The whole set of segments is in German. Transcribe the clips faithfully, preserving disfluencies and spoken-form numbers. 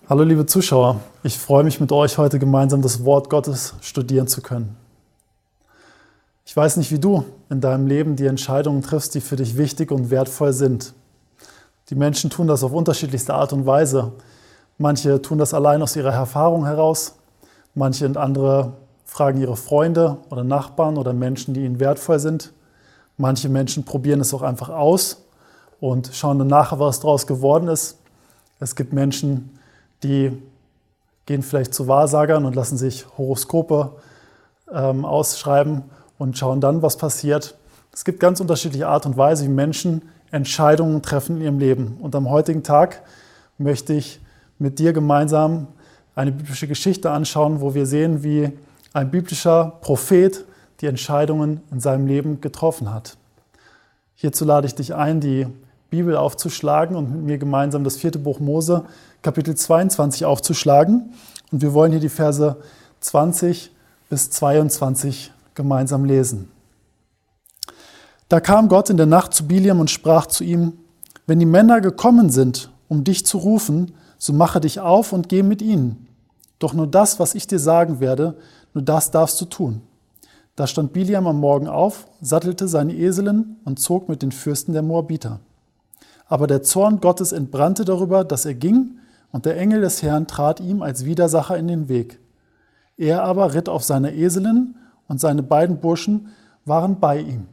Hallo liebe Zuschauer, ich freue mich mit euch heute gemeinsam das Wort Gottes studieren zu können. Ich weiß nicht, wie du in deinem Leben die Entscheidungen triffst, die für dich wichtig und wertvoll sind. Die Menschen tun das auf unterschiedlichste Art und Weise. Manche tun das allein aus ihrer Erfahrung heraus, manche und andere fragen ihre Freunde oder Nachbarn oder Menschen, die ihnen wertvoll sind. Manche Menschen probieren es auch einfach aus und schauen dann nachher, was daraus geworden ist. Es gibt Menschen, die gehen vielleicht zu Wahrsagern und lassen sich Horoskope ähm, ausschreiben und schauen dann, was passiert. Es gibt ganz unterschiedliche Art und Weise, wie Menschen Entscheidungen treffen in ihrem Leben. Und am heutigen Tag möchte ich mit dir gemeinsam eine biblische Geschichte anschauen, wo wir sehen, wie ein biblischer Prophet die Entscheidungen in seinem Leben getroffen hat. Hierzu lade ich dich ein, die Bibel aufzuschlagen und mit mir gemeinsam das vierte Buch Mose, Kapitel zweiundzwanzig aufzuschlagen. Und wir wollen hier die Verse zwanzig bis zweiundzwanzig gemeinsam lesen. Da kam Gott in der Nacht zu Biliam und sprach zu ihm: Wenn die Männer gekommen sind, um dich zu rufen, so mache dich auf und geh mit ihnen. Doch nur das, was ich dir sagen werde, nur das darfst du tun. Da stand Biliam am Morgen auf, sattelte seine Eselin und zog mit den Fürsten der Moabiter. Aber der Zorn Gottes entbrannte darüber, dass er ging, und der Engel des Herrn trat ihm als Widersacher in den Weg. Er aber ritt auf seiner Eselin, und seine beiden Burschen waren bei ihm.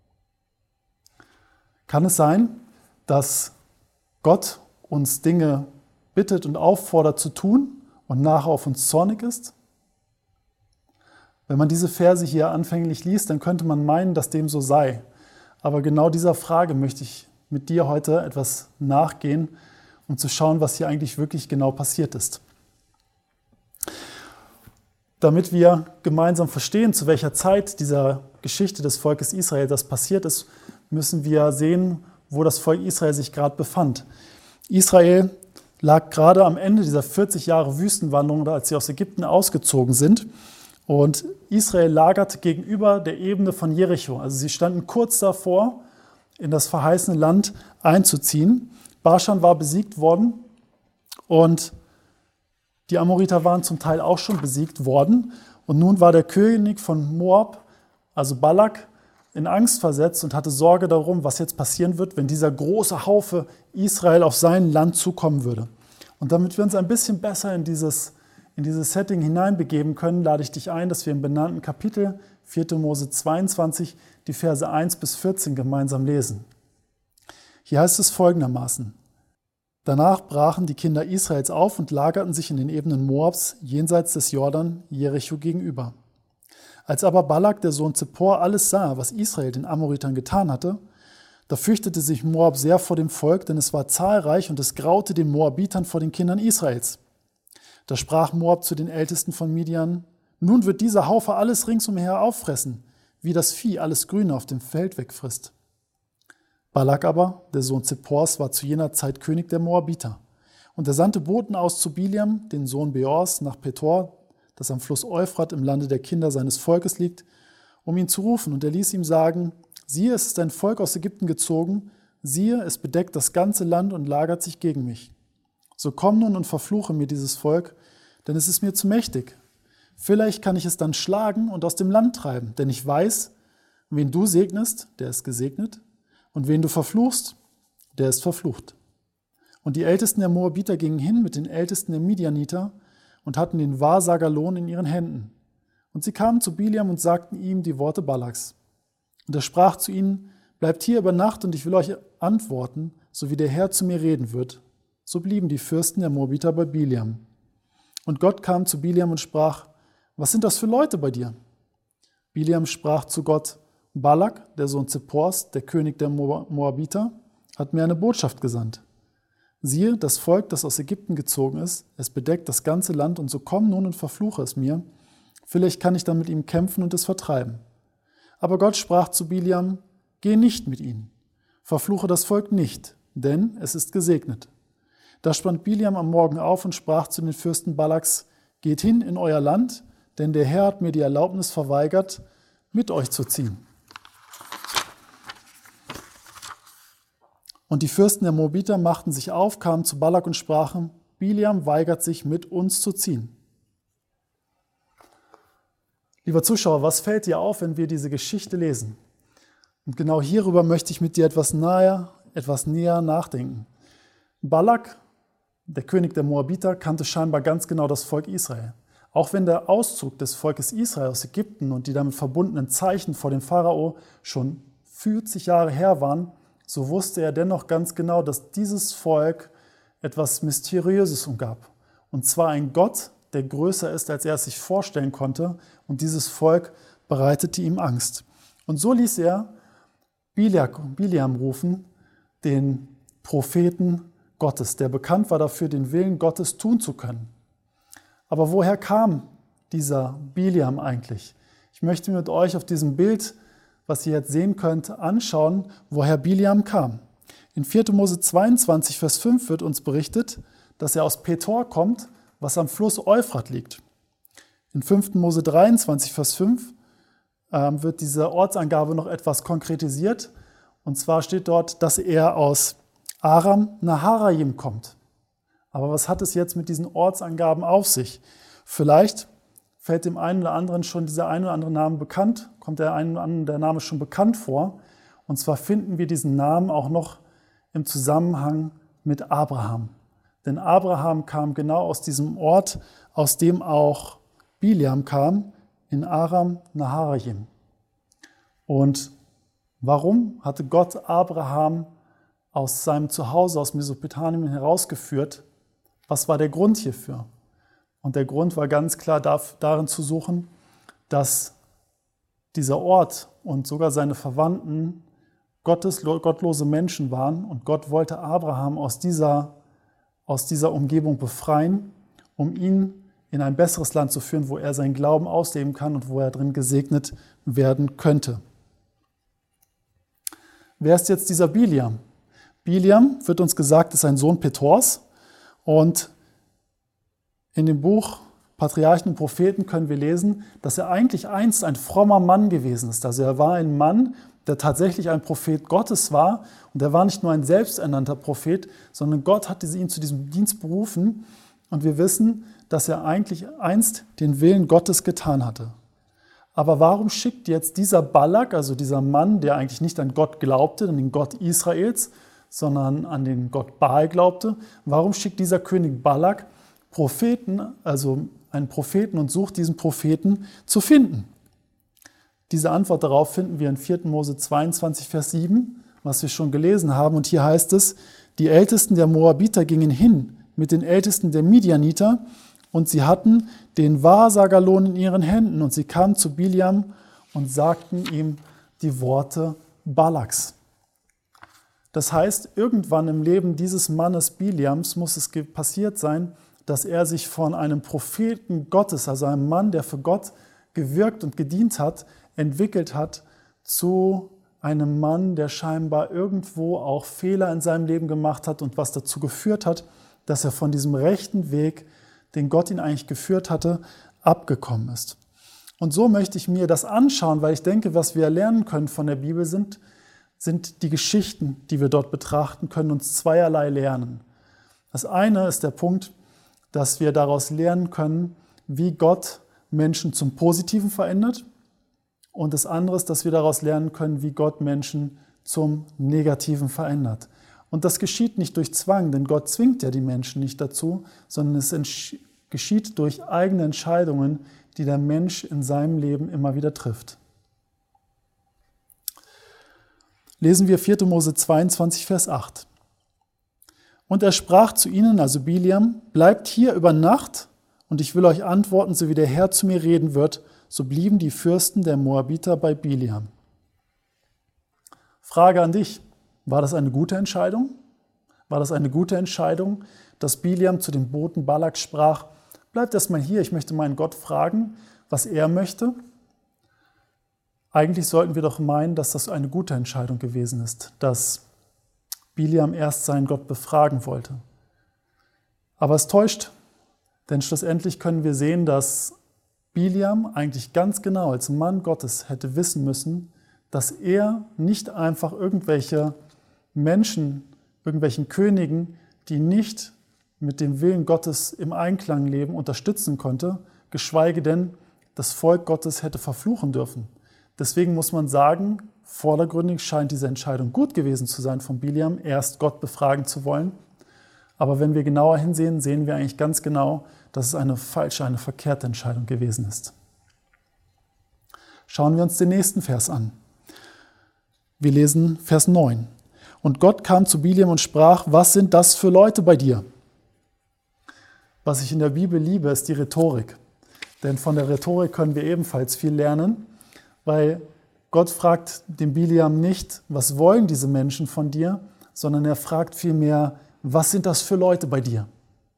Kann es sein, dass Gott uns Dinge bittet und auffordert zu tun und nachher auf uns zornig ist? Wenn man diese Verse hier anfänglich liest, dann könnte man meinen, dass dem so sei. Aber genau dieser Frage möchte ich mit dir heute etwas nachgehen, um zu schauen, was hier eigentlich wirklich genau passiert ist. Damit wir gemeinsam verstehen, zu welcher Zeit dieser Geschichte des Volkes Israel das passiert ist, müssen wir sehen, wo das Volk Israel sich gerade befand. Israel lag gerade am Ende dieser vierzig Jahre Wüstenwanderung, als sie aus Ägypten ausgezogen sind. Und Israel lagerte gegenüber der Ebene von Jericho. Also sie standen kurz davor, in das verheißene Land einzuziehen. Baschan war besiegt worden und die Amoriter waren zum Teil auch schon besiegt worden. Und nun war der König von Moab, also Balak, in Angst versetzt und hatte Sorge darum, was jetzt passieren wird, wenn dieser große Haufe Israel auf sein Land zukommen würde. Und damit wir uns ein bisschen besser in dieses, in dieses Setting hineinbegeben können, lade ich dich ein, dass wir im benannten Kapitel vierte Mose zweiundzwanzig die Verse eins bis vierzehn gemeinsam lesen. Hier heißt es folgendermaßen: Danach brachen die Kinder Israels auf und lagerten sich in den Ebenen Moabs jenseits des Jordan Jericho gegenüber. Als aber Balak, der Sohn Zippor, alles sah, was Israel den Amoritern getan hatte, da fürchtete sich Moab sehr vor dem Volk, denn es war zahlreich und es graute den Moabitern vor den Kindern Israels. Da sprach Moab zu den Ältesten von Midian: Nun wird dieser Haufe alles ringsumher auffressen, wie das Vieh alles Grüne auf dem Feld wegfrisst. Balak aber, der Sohn Zippors, war zu jener Zeit König der Moabiter. Und er sandte Boten aus zu Biliam, den Sohn Beors, nach Petor, das am Fluss Euphrat im Lande der Kinder seines Volkes liegt, um ihn zu rufen. Und er ließ ihm sagen: Siehe, es ist ein Volk aus Ägypten gezogen, siehe, es bedeckt das ganze Land und lagert sich gegen mich. So komm nun und verfluche mir dieses Volk, denn es ist mir zu mächtig. Vielleicht kann ich es dann schlagen und aus dem Land treiben, denn ich weiß, wen du segnest, der ist gesegnet, und wen du verfluchst, der ist verflucht. Und die Ältesten der Moabiter gingen hin mit den Ältesten der Midianiter und hatten den Wahrsagerlohn in ihren Händen. Und sie kamen zu Biliam und sagten ihm die Worte Balaks. Und er sprach zu ihnen: Bleibt hier über Nacht, und ich will euch antworten, so wie der Herr zu mir reden wird. So blieben die Fürsten der Moabiter bei Biliam. Und Gott kam zu Biliam und sprach: Was sind das für Leute bei dir? Biliam sprach zu Gott: Balak, der Sohn Zippors, der König der Moabiter, hat mir eine Botschaft gesandt. Siehe, das Volk, das aus Ägypten gezogen ist, es bedeckt das ganze Land, und so komm nun und verfluche es mir. Vielleicht kann ich dann mit ihm kämpfen und es vertreiben. Aber Gott sprach zu Biliam: Geh nicht mit ihnen, verfluche das Volk nicht, denn es ist gesegnet. Da stand Biliam am Morgen auf und sprach zu den Fürsten Balaks: Geht hin in euer Land, denn der Herr hat mir die Erlaubnis verweigert, mit euch zu ziehen. Und die Fürsten der Moabiter machten sich auf, kamen zu Balak und sprachen: Biliam weigert sich, mit uns zu ziehen. Lieber Zuschauer, was fällt dir auf, wenn wir diese Geschichte lesen? Und genau hierüber möchte ich mit dir etwas näher, etwas näher nachdenken. Balak, der König der Moabiter, kannte scheinbar ganz genau das Volk Israel. Auch wenn der Auszug des Volkes Israel aus Ägypten und die damit verbundenen Zeichen vor dem Pharao schon vierzig Jahre her waren, so wusste er dennoch ganz genau, dass dieses Volk etwas Mysteriöses umgab. Und zwar ein Gott, der größer ist, als er es sich vorstellen konnte. Und dieses Volk bereitete ihm Angst. Und so ließ er Biliam rufen, den Propheten Gottes, der bekannt war dafür, den Willen Gottes tun zu können. Aber woher kam dieser Biliam eigentlich? Ich möchte mit euch auf diesem Bild, was ihr jetzt sehen könnt, anschauen, woher Biliam kam. In vierter Mose zweiundzwanzig, Vers fünf wird uns berichtet, dass er aus Petor kommt, was am Fluss Euphrat liegt. In fünfter Mose dreiundzwanzig, Vers fünf äh, wird diese Ortsangabe noch etwas konkretisiert. Und zwar steht dort, dass er aus Aram Naharaim kommt. Aber was hat es jetzt mit diesen Ortsangaben auf sich? Vielleicht fällt dem einen oder anderen schon dieser ein oder andere Name bekannt, kommt der ein oder andere der Name schon bekannt vor. Und zwar finden wir diesen Namen auch noch im Zusammenhang mit Abraham. Denn Abraham kam genau aus diesem Ort, aus dem auch Biliam kam, in Aram Naharaim. Und warum hatte Gott Abraham aus seinem Zuhause, aus Mesopotamien herausgeführt? Was war der Grund hierfür? Und der Grund war ganz klar darin zu suchen, dass dieser Ort und sogar seine Verwandten Gottes, gottlose Menschen waren. Und Gott wollte Abraham aus dieser, aus dieser Umgebung befreien, um ihn in ein besseres Land zu führen, wo er seinen Glauben ausleben kann und wo er drin gesegnet werden könnte. Wer ist jetzt dieser Biliam? Biliam, wird uns gesagt, ist ein Sohn Petors. Und in dem Buch Patriarchen und Propheten können wir lesen, dass er eigentlich einst ein frommer Mann gewesen ist. Also er war ein Mann, der tatsächlich ein Prophet Gottes war. Und er war nicht nur ein selbsternannter Prophet, sondern Gott hatte ihn zu diesem Dienst berufen. Und wir wissen, dass er eigentlich einst den Willen Gottes getan hatte. Aber warum schickt jetzt dieser Balak, also dieser Mann, der eigentlich nicht an Gott glaubte, an den Gott Israels, sondern an den Gott Baal glaubte, warum schickt dieser König Balak Propheten, also einen Propheten und sucht diesen Propheten zu finden? Diese Antwort darauf finden wir in vierter Mose zweiundzwanzig, Vers sieben, was wir schon gelesen haben. Und hier heißt es, die Ältesten der Moabiter gingen hin mit den Ältesten der Midianiter und sie hatten den Wahrsagerlohn in ihren Händen und sie kamen zu Biliam und sagten ihm die Worte Balaks. Das heißt, irgendwann im Leben dieses Mannes Biliams muss es passiert sein, dass er sich von einem Propheten Gottes, also einem Mann, der für Gott gewirkt und gedient hat, entwickelt hat zu einem Mann, der scheinbar irgendwo auch Fehler in seinem Leben gemacht hat und was dazu geführt hat, dass er von diesem rechten Weg, den Gott ihn eigentlich geführt hatte, abgekommen ist. Und so möchte ich mir das anschauen, weil ich denke, was wir lernen können von der Bibel sind, sind die Geschichten, die wir dort betrachten, können uns zweierlei lernen. Das eine ist der Punkt, dass wir daraus lernen können, wie Gott Menschen zum Positiven verändert. Und das andere ist, dass wir daraus lernen können, wie Gott Menschen zum Negativen verändert. Und das geschieht nicht durch Zwang, denn Gott zwingt ja die Menschen nicht dazu, sondern es geschieht durch eigene Entscheidungen, die der Mensch in seinem Leben immer wieder trifft. Lesen wir vierter Mose zweiundzwanzig, Vers acht. Und er sprach zu ihnen, also Biliam, bleibt hier über Nacht, und ich will euch antworten, so wie der Herr zu mir reden wird. So blieben die Fürsten der Moabiter bei Biliam. Frage an dich, war das eine gute Entscheidung? War das eine gute Entscheidung, dass Biliam zu dem Boten Balak sprach, bleibt erstmal hier, ich möchte meinen Gott fragen, was er möchte? Eigentlich sollten wir doch meinen, dass das eine gute Entscheidung gewesen ist, dass Biliam erst seinen Gott befragen wollte. Aber es täuscht, denn schlussendlich können wir sehen, dass Biliam eigentlich ganz genau als Mann Gottes hätte wissen müssen, dass er nicht einfach irgendwelche Menschen, irgendwelchen Königen, die nicht mit dem Willen Gottes im Einklang leben, unterstützen konnte, geschweige denn das Volk Gottes hätte verfluchen dürfen. Deswegen muss man sagen, vordergründig scheint diese Entscheidung gut gewesen zu sein von Biliam, erst Gott befragen zu wollen. Aber wenn wir genauer hinsehen, sehen wir eigentlich ganz genau, dass es eine falsche, eine verkehrte Entscheidung gewesen ist. Schauen wir uns den nächsten Vers an. Wir lesen Vers neun. Und Gott kam zu Biliam und sprach, was sind das für Leute bei dir? Was ich in der Bibel liebe, ist die Rhetorik. Denn von der Rhetorik können wir ebenfalls viel lernen, weil Gott fragt den Biliam nicht, was wollen diese Menschen von dir, sondern er fragt vielmehr, was sind das für Leute bei dir?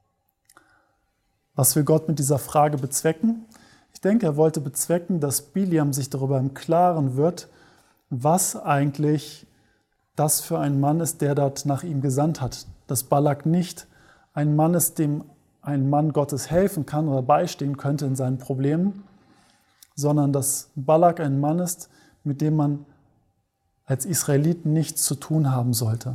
Was will Gott mit dieser Frage bezwecken? Ich denke, er wollte bezwecken, dass Biliam sich darüber im Klaren wird, was eigentlich das für ein Mann ist, der dort nach ihm gesandt hat. Dass Balak nicht ein Mann ist, dem ein Mann Gottes helfen kann oder beistehen könnte in seinen Problemen, sondern dass Balak ein Mann ist, mit dem man als Israelit nichts zu tun haben sollte.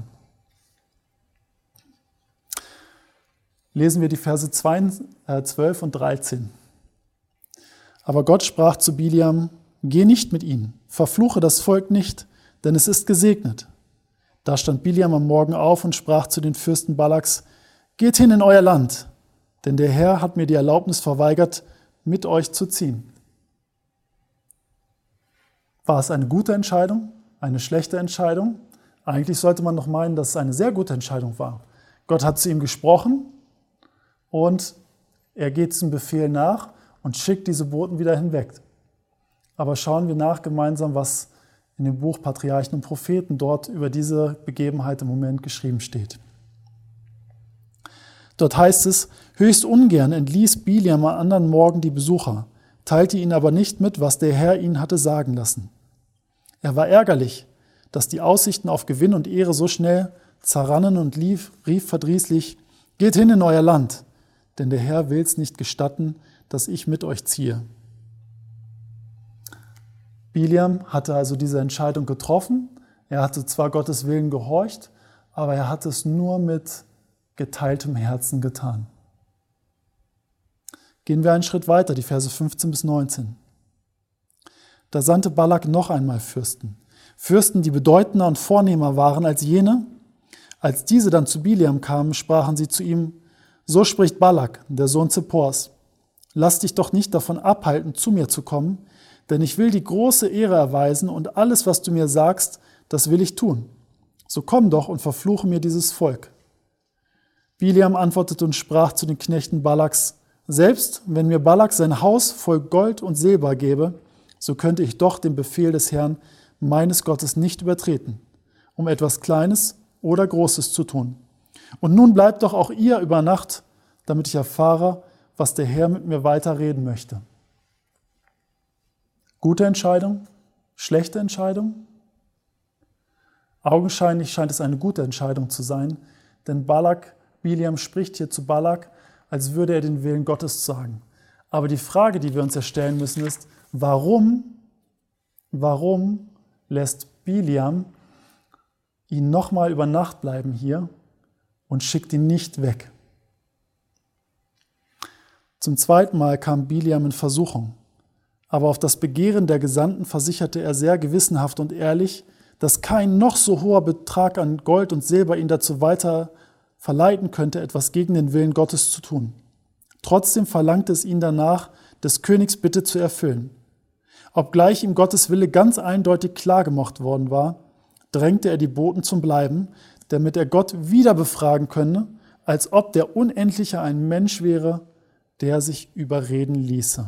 Lesen wir die Verse zwölf und dreizehn. Aber Gott sprach zu Biliam, geh nicht mit ihnen, verfluche das Volk nicht, denn es ist gesegnet. Da stand Biliam am Morgen auf und sprach zu den Fürsten Balaks, geht hin in euer Land, denn der Herr hat mir die Erlaubnis verweigert, mit euch zu ziehen. War es eine gute Entscheidung, eine schlechte Entscheidung? Eigentlich sollte man doch meinen, dass es eine sehr gute Entscheidung war. Gott hat zu ihm gesprochen und er geht diesem Befehl nach und schickt diese Boten wieder hinweg. Aber schauen wir nach gemeinsam, was in dem Buch Patriarchen und Propheten dort über diese Begebenheit im Moment geschrieben steht. Dort heißt es, höchst ungern entließ Biliam am anderen Morgen die Besucher, teilte ihnen aber nicht mit, was der Herr ihnen hatte sagen lassen. Er war ärgerlich, dass die Aussichten auf Gewinn und Ehre so schnell zerrannen und lief, rief verdrießlich, geht hin in euer Land, denn der Herr will es nicht gestatten, dass ich mit euch ziehe. Biliam hatte also diese Entscheidung getroffen. Er hatte zwar Gottes Willen gehorcht, aber er hat es nur mit geteiltem Herzen getan. Gehen wir einen Schritt weiter, die Verse fünfzehn bis neunzehn. Da sandte Balak noch einmal Fürsten. Fürsten, die bedeutender und vornehmer waren als jene. Als diese dann zu Biliam kamen, sprachen sie zu ihm, so spricht Balak, der Sohn Zippors, lass dich doch nicht davon abhalten, zu mir zu kommen, denn ich will die große Ehre erweisen und alles, was du mir sagst, das will ich tun. So komm doch und verfluche mir dieses Volk. Biliam antwortete und sprach zu den Knechten Balaks, selbst wenn mir Balak sein Haus voll Gold und Silber gäbe, so könnte ich doch den Befehl des Herrn, meines Gottes, nicht übertreten, um etwas Kleines oder Großes zu tun. Und nun bleibt doch auch ihr über Nacht, damit ich erfahre, was der Herr mit mir weiter reden möchte. Gute Entscheidung? Schlechte Entscheidung? Augenscheinlich scheint es eine gute Entscheidung zu sein, denn Balak, Biliam spricht hier zu Balak, als würde er den Willen Gottes sagen. Aber die Frage, die wir uns ja stellen müssen, ist, warum, warum lässt Biliam ihn nochmal über Nacht bleiben hier und schickt ihn nicht weg? Zum zweiten Mal kam Biliam in Versuchung, aber auf das Begehren der Gesandten versicherte er sehr gewissenhaft und ehrlich, dass kein noch so hoher Betrag an Gold und Silber ihn dazu weiter verleiten könnte, etwas gegen den Willen Gottes zu tun. Trotzdem verlangte es ihn danach, des Königs Bitte zu erfüllen. Obgleich ihm Gottes Wille ganz eindeutig klargemacht worden war, drängte er die Boten zum Bleiben, damit er Gott wieder befragen könne, als ob der Unendliche ein Mensch wäre, der sich überreden ließe.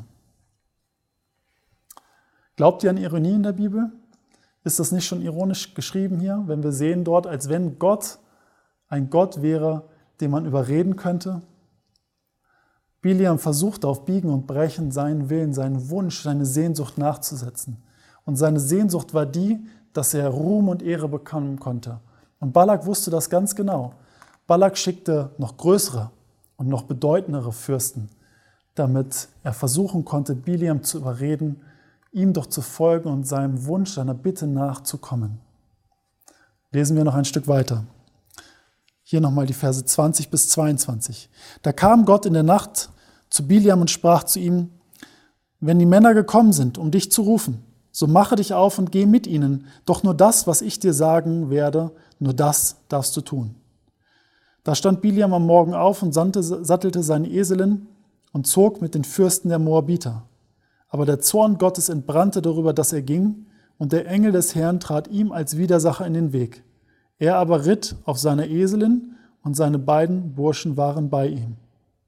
Glaubt ihr an Ironie in der Bibel? Ist das nicht schon ironisch geschrieben hier, wenn wir sehen dort, als wenn Gott ein Gott wäre, den man überreden könnte? Biliam versuchte auf Biegen und Brechen seinen Willen, seinen Wunsch, seine Sehnsucht nachzusetzen. Und seine Sehnsucht war die, dass er Ruhm und Ehre bekommen konnte. Und Balak wusste das ganz genau. Balak schickte noch größere und noch bedeutendere Fürsten, damit er versuchen konnte, Biliam zu überreden, ihm doch zu folgen und seinem Wunsch, seiner Bitte nachzukommen. Lesen wir noch ein Stück weiter. Hier nochmal die Verse zwanzig bis zweiundzwanzig. Da kam Gott in der Nacht zu Biliam und sprach zu ihm: Wenn die Männer gekommen sind, um dich zu rufen, so mache dich auf und geh mit ihnen. Doch nur das, was ich dir sagen werde, nur das darfst du tun. Da stand Biliam am Morgen auf und sattelte seine Eselin und zog mit den Fürsten der Moabiter. Aber der Zorn Gottes entbrannte darüber, dass er ging, und der Engel des Herrn trat ihm als Widersacher in den Weg. Er aber ritt auf seiner Eselin, und seine beiden Burschen waren bei ihm.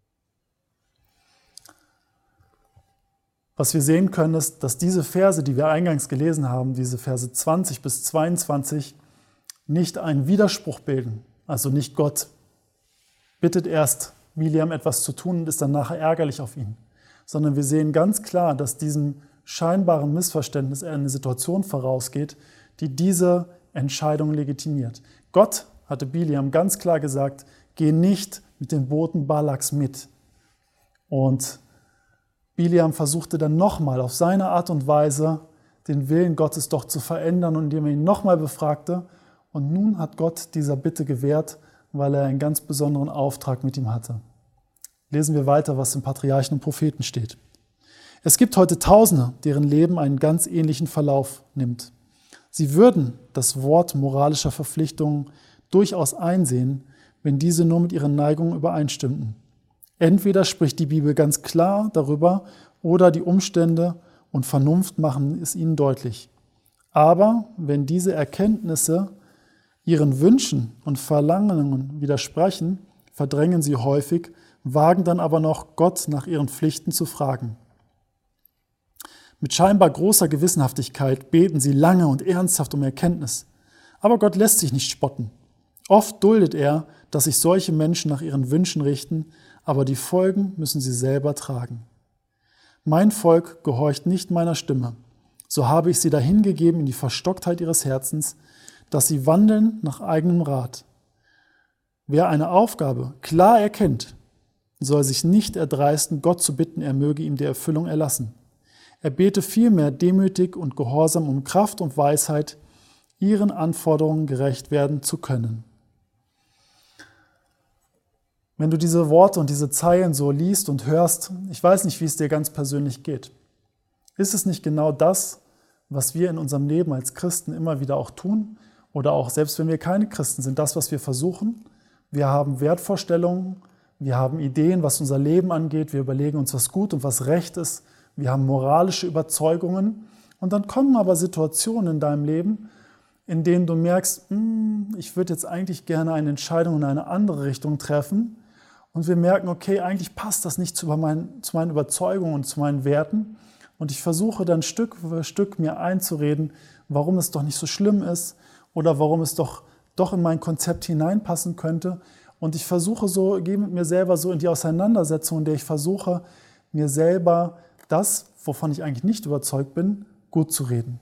Was wir sehen können, ist, dass diese Verse, die wir eingangs gelesen haben, diese Verse zwanzig bis zweiundzwanzig, nicht einen Widerspruch bilden. Also nicht Gott bittet erst Biliam etwas zu tun und ist dann nachher ärgerlich auf ihn. Sondern wir sehen ganz klar, dass diesem scheinbaren Missverständnis eine Situation vorausgeht, die diese Entscheidung legitimiert. Gott hatte Biliam ganz klar gesagt, geh nicht mit den Boten Balaks mit. Und Biliam versuchte dann nochmal auf seine Art und Weise den Willen Gottes doch zu verändern, indem er ihn nochmal befragte. Und nun hat Gott dieser Bitte gewährt, weil er einen ganz besonderen Auftrag mit ihm hatte. Lesen wir weiter, was im Patriarchen und Propheten steht. Es gibt heute Tausende, deren Leben einen ganz ähnlichen Verlauf nimmt. Sie würden das Wort moralischer Verpflichtungen durchaus einsehen, wenn diese nur mit ihren Neigungen übereinstimmten. Entweder spricht die Bibel ganz klar darüber oder die Umstände und Vernunft machen es ihnen deutlich. Aber wenn diese Erkenntnisse ihren Wünschen und Verlangungen widersprechen, verdrängen sie häufig, wagen dann aber noch, Gott nach ihren Pflichten zu fragen. Mit scheinbar großer Gewissenhaftigkeit beten sie lange und ernsthaft um Erkenntnis. Aber Gott lässt sich nicht spotten. Oft duldet er, dass sich solche Menschen nach ihren Wünschen richten, aber die Folgen müssen sie selber tragen. Mein Volk gehorcht nicht meiner Stimme. So habe ich sie dahingegeben in die Verstocktheit ihres Herzens, dass sie wandeln nach eigenem Rat. Wer eine Aufgabe klar erkennt, soll sich nicht erdreisten, Gott zu bitten, er möge ihm die Erfüllung erlassen. Er bete vielmehr demütig und gehorsam um Kraft und Weisheit, ihren Anforderungen gerecht werden zu können. Wenn du diese Worte und diese Zeilen so liest und hörst, ich weiß nicht, wie es dir ganz persönlich geht. Ist es nicht genau das, was wir in unserem Leben als Christen immer wieder auch tun? Oder auch selbst wenn wir keine Christen sind, das, was wir versuchen? Wir haben Wertvorstellungen, wir haben Ideen, was unser Leben angeht, wir überlegen uns, was gut und was recht ist, wir haben moralische Überzeugungen und dann kommen aber Situationen in deinem Leben, in denen du merkst, ich würde jetzt eigentlich gerne eine Entscheidung in eine andere Richtung treffen und wir merken, okay, eigentlich passt das nicht zu meinen, zu meinen Überzeugungen und zu meinen Werten und ich versuche dann Stück für Stück mir einzureden, warum es doch nicht so schlimm ist oder warum es doch, doch in mein Konzept hineinpassen könnte und ich versuche so, gehe mit mir selber so in die Auseinandersetzung, in der ich versuche, mir selber das, wovon ich eigentlich nicht überzeugt bin, gut zu reden.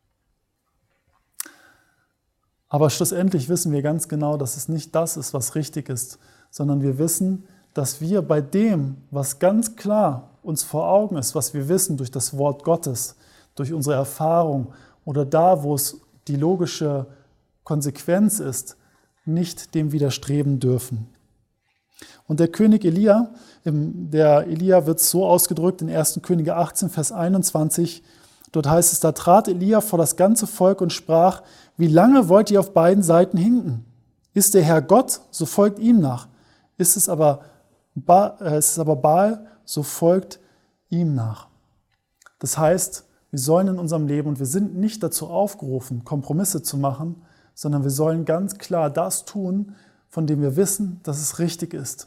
Aber schlussendlich wissen wir ganz genau, dass es nicht das ist, was richtig ist, sondern wir wissen, dass wir bei dem, was ganz klar uns vor Augen ist, was wir wissen durch das Wort Gottes, durch unsere Erfahrung oder da, wo es die logische Konsequenz ist, nicht dem widerstreben dürfen. Und der König Elia, der Elia wird so ausgedrückt in erster Könige achtzehn, Vers einundzwanzig, dort heißt es, da trat Elia vor das ganze Volk und sprach, wie lange wollt ihr auf beiden Seiten hinken? Ist der Herr Gott, so folgt ihm nach. Ist es aber, ba- äh, ist es aber Baal, so folgt ihm nach. Das heißt, wir sollen in unserem Leben, und wir sind nicht dazu aufgerufen, Kompromisse zu machen, sondern wir sollen ganz klar das tun, von dem wir wissen, dass es richtig ist.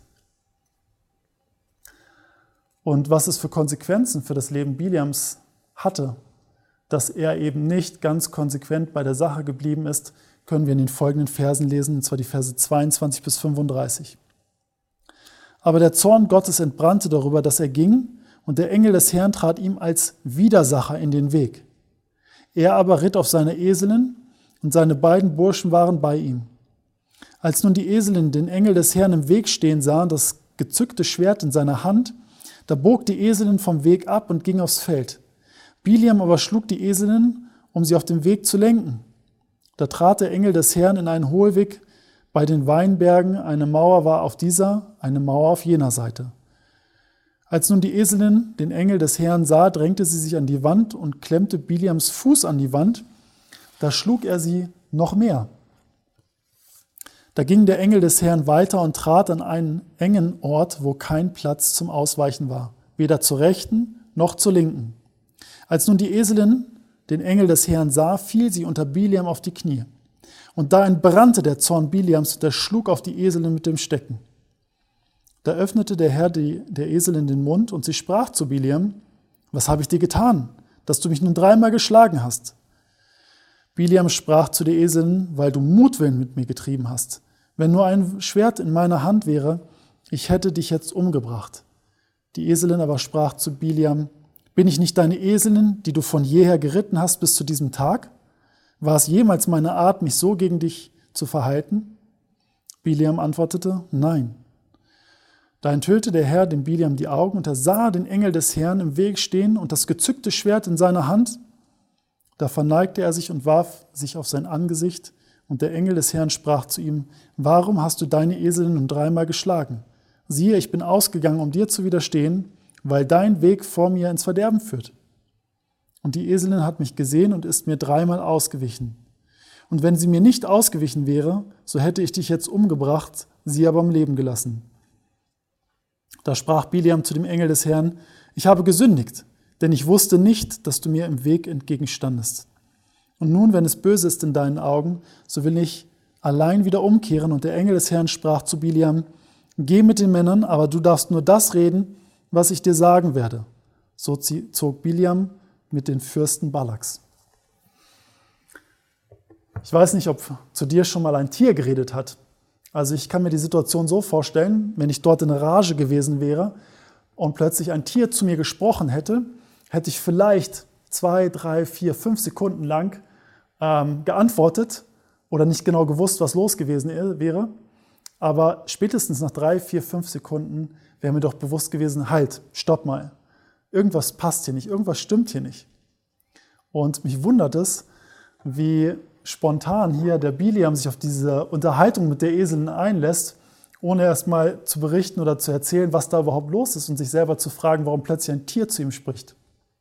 Und was es für Konsequenzen für das Leben Biliams hatte, dass er eben nicht ganz konsequent bei der Sache geblieben ist, können wir in den folgenden Versen lesen, und zwar die Verse zweiundzwanzig bis fünfunddreißig. Aber der Zorn Gottes entbrannte darüber, dass er ging, und der Engel des Herrn trat ihm als Widersacher in den Weg. Er aber ritt auf seine Eselin, und seine beiden Burschen waren bei ihm. Als nun die Eselin den Engel des Herrn im Weg stehen sah, das gezückte Schwert in seiner Hand, da bog die Eselin vom Weg ab und ging aufs Feld. Biliam aber schlug die Eselin, um sie auf den Weg zu lenken. Da trat der Engel des Herrn in einen Hohlweg bei den Weinbergen, eine Mauer war auf dieser, eine Mauer auf jener Seite. Als nun die Eselin den Engel des Herrn sah, drängte sie sich an die Wand und klemmte Biliams Fuß an die Wand. Da schlug er sie noch mehr. Da ging der Engel des Herrn weiter und trat an einen engen Ort, wo kein Platz zum Ausweichen war, weder zur Rechten noch zur Linken. Als nun die Eselin den Engel des Herrn sah, fiel sie unter Biliam auf die Knie. Und da entbrannte der Zorn Biliams und er schlug auf die Eselin mit dem Stecken. Da öffnete der Herr die, der Eselin den Mund und sie sprach zu Biliam: Was habe ich dir getan, dass du mich nun dreimal geschlagen hast? Biliam sprach zu der Eselin: Weil du Mutwillen mit mir getrieben hast. Wenn nur ein Schwert in meiner Hand wäre, ich hätte dich jetzt umgebracht. Die Eselin aber sprach zu Biliam: Bin ich nicht deine Eselin, die du von jeher geritten hast bis zu diesem Tag? War es jemals meine Art, mich so gegen dich zu verhalten? Biliam antwortete: Nein. Da enthüllte der Herr dem Biliam die Augen, und er sah den Engel des Herrn im Weg stehen und das gezückte Schwert in seiner Hand. Da verneigte er sich und warf sich auf sein Angesicht, und der Engel des Herrn sprach zu ihm: Warum hast du deine Eselin nun dreimal geschlagen? Siehe, ich bin ausgegangen, um dir zu widerstehen, weil dein Weg vor mir ins Verderben führt. Und die Eselin hat mich gesehen und ist mir dreimal ausgewichen. Und wenn sie mir nicht ausgewichen wäre, so hätte ich dich jetzt umgebracht, sie aber am Leben gelassen. Da sprach Biliam zu dem Engel des Herrn: Ich habe gesündigt, denn ich wusste nicht, dass du mir im Weg entgegenstandest. Und nun, wenn es böse ist in deinen Augen, so will ich allein wieder umkehren. Und der Engel des Herrn sprach zu Biliam: Geh mit den Männern, aber du darfst nur das reden, was ich dir sagen werde. So zog Biliam mit den Fürsten Balaks. Ich weiß nicht, ob zu dir schon mal ein Tier geredet hat. Also ich kann mir die Situation so vorstellen, wenn ich dort in Rage gewesen wäre und plötzlich ein Tier zu mir gesprochen hätte, hätte ich vielleicht zwei, drei, vier, fünf Sekunden lang ähm, geantwortet oder nicht genau gewusst, was los gewesen wäre. Aber spätestens nach drei, vier, fünf Sekunden wäre mir doch bewusst gewesen: Halt, stopp mal. Irgendwas passt hier nicht, irgendwas stimmt hier nicht. Und mich wundert es, wie spontan hier der Biliam sich auf diese Unterhaltung mit der Eselin einlässt, ohne erst mal zu berichten oder zu erzählen, was da überhaupt los ist und sich selber zu fragen, warum plötzlich ein Tier zu ihm spricht.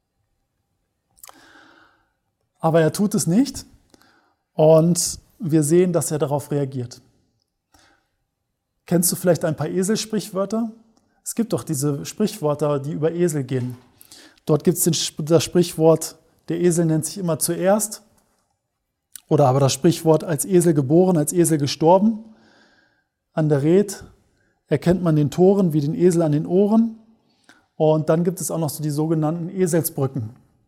Aber er tut es nicht und wir sehen, dass er darauf reagiert. Kennst du vielleicht ein paar Eselsprichwörter? Es gibt doch diese Sprichwörter, die über Esel gehen. Dort gibt es das Sprichwort: Der Esel nennt sich immer zuerst. Oder aber das Sprichwort: Als Esel geboren, als Esel gestorben. An der Red erkennt man den Toren wie den Esel an den Ohren. Und dann gibt es auch noch so die sogenannten Eselsbrücken.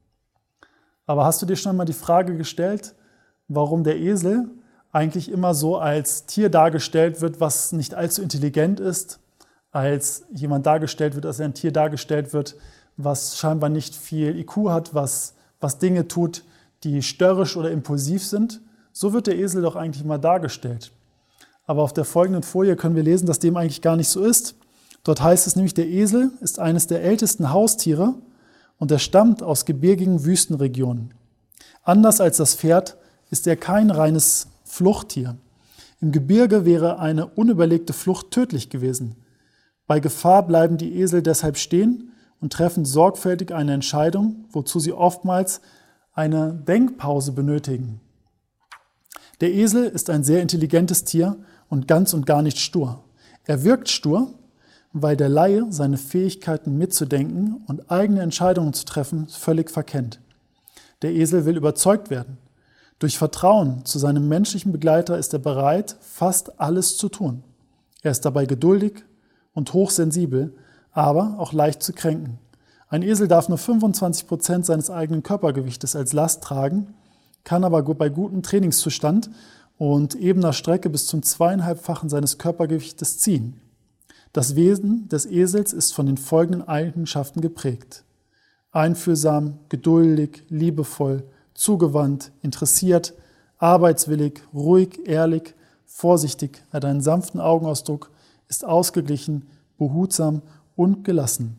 Aber hast du dir schon mal die Frage gestellt, warum der Esel eigentlich immer so als Tier dargestellt wird, was nicht allzu intelligent ist, als jemand dargestellt wird, als ein Tier dargestellt wird, was scheinbar nicht viel I Q hat, was, was Dinge tut, die störrisch oder impulsiv sind? So wird der Esel doch eigentlich mal dargestellt. Aber auf der folgenden Folie können wir lesen, dass dem eigentlich gar nicht so ist. Dort heißt es nämlich, der Esel ist eines der ältesten Haustiere und er stammt aus gebirgigen Wüstenregionen. Anders als das Pferd ist er kein reines Fluchttier. Im Gebirge wäre eine unüberlegte Flucht tödlich gewesen. Bei Gefahr bleiben die Esel deshalb stehen und treffen sorgfältig eine Entscheidung, wozu sie oftmals eine Denkpause benötigen. Der Esel ist ein sehr intelligentes Tier und ganz und gar nicht stur. Er wirkt stur, weil der Laie seine Fähigkeiten mitzudenken und eigene Entscheidungen zu treffen völlig verkennt. Der Esel will überzeugt werden. Durch Vertrauen zu seinem menschlichen Begleiter ist er bereit, fast alles zu tun. Er ist dabei geduldig und hochsensibel, aber auch leicht zu kränken. Ein Esel darf nur fünfundzwanzig Prozent seines eigenen Körpergewichtes als Last tragen, kann aber bei gutem Trainingszustand und ebener Strecke bis zum zweieinhalbfachen seines Körpergewichtes ziehen. Das Wesen des Esels ist von den folgenden Eigenschaften geprägt: einfühlsam, geduldig, liebevoll, zugewandt, interessiert, arbeitswillig, ruhig, ehrlich, vorsichtig, hat einen sanften Augenausdruck, ist ausgeglichen, behutsam und gelassen.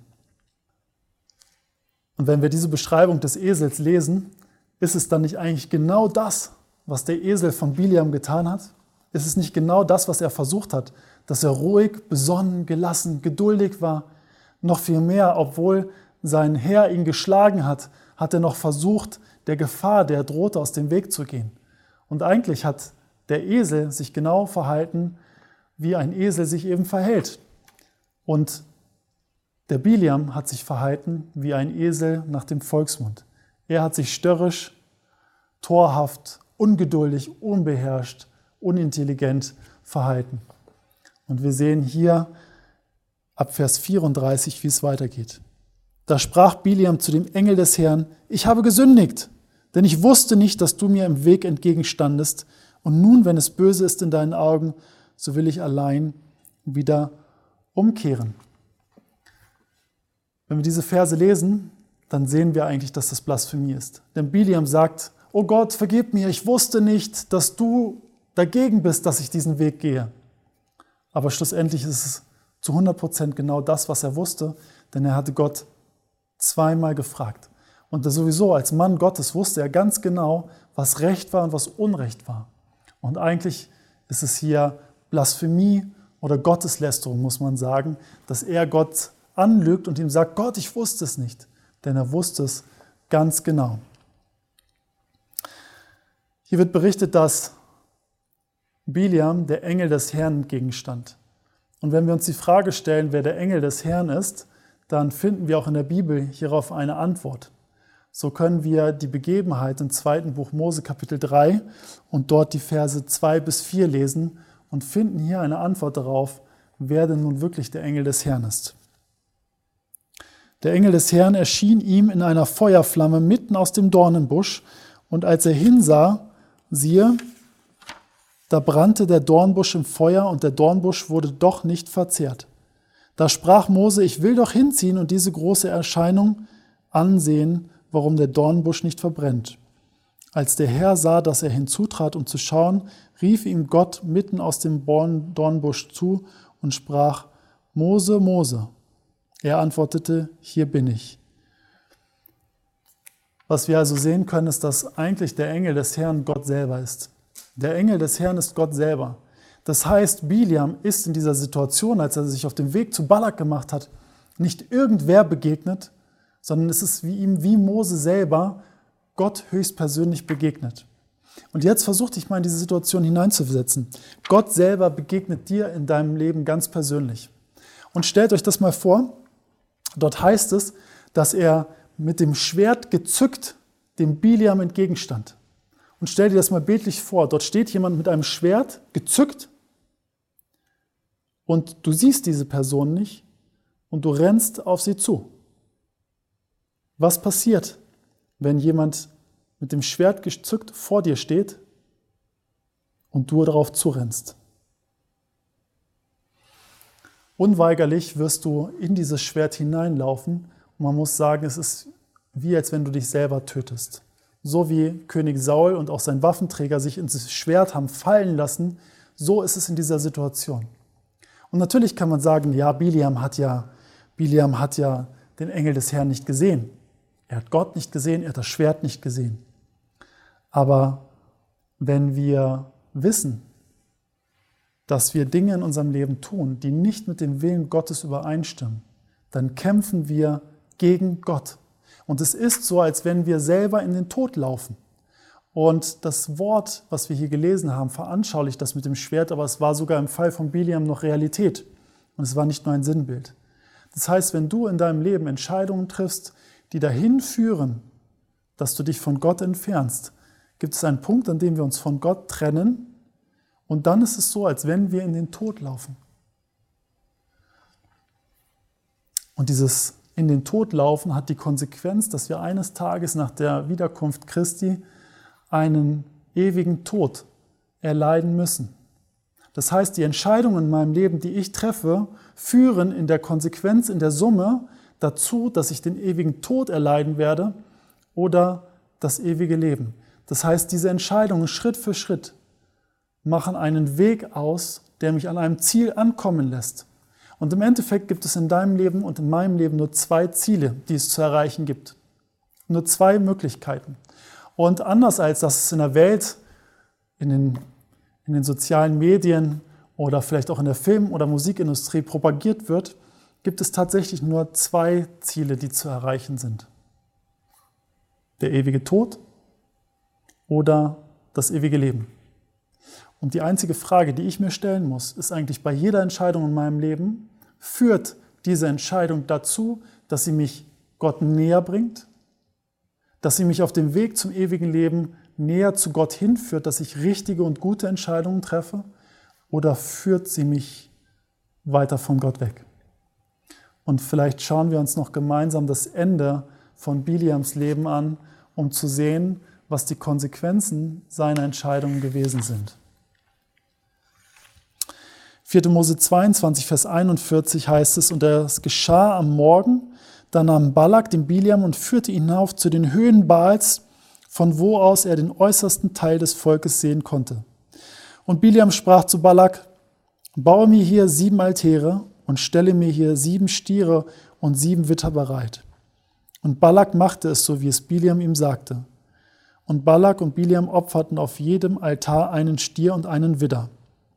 Und wenn wir diese Beschreibung des Esels lesen, ist es dann nicht eigentlich genau das, was der Esel von Biliam getan hat? Ist es nicht genau das, was er versucht hat, dass er ruhig, besonnen, gelassen, geduldig war? Noch viel mehr, obwohl sein Herr ihn geschlagen hat, hat er noch versucht, der Gefahr, der drohte, aus dem Weg zu gehen. Und eigentlich hat der Esel sich genau verhalten, wie ein Esel sich eben verhält. Und der Biliam hat sich verhalten wie ein Esel nach dem Volksmund. Er hat sich störrisch, torhaft, ungeduldig, unbeherrscht, unintelligent verhalten. Und wir sehen hier ab Vers vierunddreißig, wie es weitergeht. Da sprach Biliam zu dem Engel des Herrn: Ich habe gesündigt, denn ich wusste nicht, dass du mir im Weg entgegenstandest. Und nun, wenn es böse ist in deinen Augen, so will ich allein wieder umkehren. Wenn wir diese Verse lesen, dann sehen wir eigentlich, dass das Blasphemie ist. Denn Biliam sagt: Oh Gott, vergib mir, ich wusste nicht, dass du dagegen bist, dass ich diesen Weg gehe. Aber schlussendlich ist es zu hundert Prozent genau das, was er wusste, denn er hatte Gott zweimal gefragt. Und sowieso als Mann Gottes wusste er ganz genau, was Recht war und was Unrecht war. Und eigentlich ist es hier Blasphemie oder Gotteslästerung, muss man sagen, dass er Gott anlügt und ihm sagt: Gott, ich wusste es nicht. Denn er wusste es ganz genau. Hier wird berichtet, dass Biliam der Engel des Herrn entgegenstand. Und wenn wir uns die Frage stellen, wer der Engel des Herrn ist, dann finden wir auch in der Bibel hierauf eine Antwort. So können wir die Begebenheit im zweiten Buch Mose Kapitel drei und dort die Verse zwei bis vier lesen und finden hier eine Antwort darauf, wer denn nun wirklich der Engel des Herrn ist. Der Engel des Herrn erschien ihm in einer Feuerflamme mitten aus dem Dornenbusch, und als er hinsah, siehe, da brannte der Dornbusch im Feuer, und der Dornbusch wurde doch nicht verzehrt. Da sprach Mose: Ich will doch hinziehen und diese große Erscheinung ansehen, warum der Dornbusch nicht verbrennt. Als der Herr sah, dass er hinzutrat, um zu schauen, rief ihm Gott mitten aus dem Dornbusch zu und sprach: Mose, Mose. Er antwortete: Hier bin ich. Was wir also sehen können, ist, dass eigentlich der Engel des Herrn Gott selber ist. Der Engel des Herrn ist Gott selber. Das heißt, Biliam ist in dieser Situation, als er sich auf den Weg zu Balak gemacht hat, nicht irgendwer begegnet, sondern es ist wie ihm, wie Mose selber, Gott höchstpersönlich begegnet. Und jetzt versuch dich mal in diese Situation hineinzusetzen. Gott selber begegnet dir in deinem Leben ganz persönlich. Und stellt euch das mal vor, dort heißt es, dass er mit dem Schwert gezückt dem Biliam entgegenstand. Und stell dir das mal bildlich vor, dort steht jemand mit einem Schwert gezückt und du siehst diese Person nicht und du rennst auf sie zu. Was passiert, wenn jemand mit dem Schwert gezückt vor dir steht und du darauf zurennst? Unweigerlich wirst du in dieses Schwert hineinlaufen und man muss sagen, es ist wie als wenn du dich selber tötest. So wie König Saul und auch sein Waffenträger sich ins Schwert haben fallen lassen, so ist es in dieser Situation. Und natürlich kann man sagen, ja, Biliam hat ja, Biliam hat ja den Engel des Herrn nicht gesehen. Er hat Gott nicht gesehen, er hat das Schwert nicht gesehen. Aber wenn wir wissen, dass wir Dinge in unserem Leben tun, die nicht mit dem Willen Gottes übereinstimmen, dann kämpfen wir gegen Gott. Und es ist so, als wenn wir selber in den Tod laufen. Und das Wort, was wir hier gelesen haben, veranschaulicht das mit dem Schwert, aber es war sogar im Fall von Biliam noch Realität. Und es war nicht nur ein Sinnbild. Das heißt, wenn du in deinem Leben Entscheidungen triffst, die dahin führen, dass du dich von Gott entfernst, gibt es einen Punkt, an dem wir uns von Gott trennen. Und dann ist es so, als wenn wir in den Tod laufen. Und dieses in den Tod laufen hat die Konsequenz, dass wir eines Tages nach der Wiederkunft Christi einen ewigen Tod erleiden müssen. Das heißt, die Entscheidungen in meinem Leben, die ich treffe, führen in der Konsequenz, in der Summe dazu, dass ich den ewigen Tod erleiden werde oder das ewige Leben. Das heißt, diese Entscheidungen Schritt für Schritt machen einen Weg aus, der mich an einem Ziel ankommen lässt. Und im Endeffekt gibt es in deinem Leben und in meinem Leben nur zwei Ziele, die es zu erreichen gibt. Nur zwei Möglichkeiten. Und anders als dass es in der Welt, in den, in den sozialen Medien oder vielleicht auch in der Film- oder Musikindustrie propagiert wird, gibt es tatsächlich nur zwei Ziele, die zu erreichen sind. Der ewige Tod oder das ewige Leben. Und die einzige Frage, die ich mir stellen muss, ist eigentlich bei jeder Entscheidung in meinem Leben, führt diese Entscheidung dazu, dass sie mich Gott näher bringt, dass sie mich auf dem Weg zum ewigen Leben näher zu Gott hinführt, dass ich richtige und gute Entscheidungen treffe, oder führt sie mich weiter von Gott weg? Und vielleicht schauen wir uns noch gemeinsam das Ende von Biliams Leben an, um zu sehen, was die Konsequenzen seiner Entscheidungen gewesen sind. vierter Mose zweiundzwanzig, Vers einundvierzig heißt es, und es geschah am Morgen, da nahm Balak den Biliam und führte ihn hinauf zu den Höhen Baals, von wo aus er den äußersten Teil des Volkes sehen konnte. Und Biliam sprach zu Balak, baue mir hier sieben Altäre und stelle mir hier sieben Stiere und sieben Witter bereit. Und Balak machte es so, wie es Biliam ihm sagte. Und Balak und Biliam opferten auf jedem Altar einen Stier und einen Widder.